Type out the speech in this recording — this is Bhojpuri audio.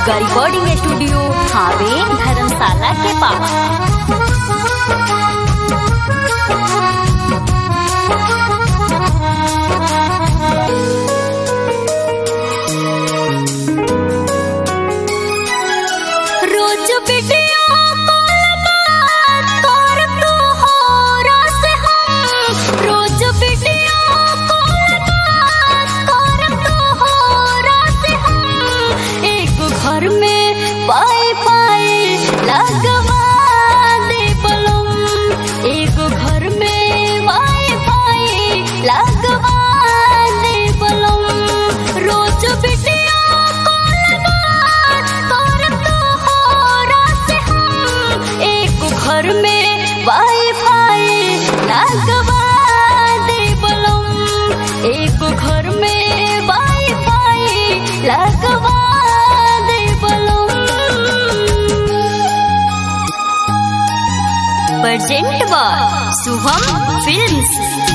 दुर्गा रिकॉर्डिंग स्टूडियो हावे धर्मशाला के पास। रोज वीडियो कॉल बात करत हो रस हम, रोज वीडियो कॉल बात करत हो रस हम। एक घर में वाईफाई लगवा दे बलम, एक घर में वाईफाई लगवा दे बलम। रोज वीडियो कॉल बात करत हो रस हम, एक घर में वाईफाई लगवा दे बलम, एक घर में वाईफाई लगवा दे बलम। Present by Shubham films.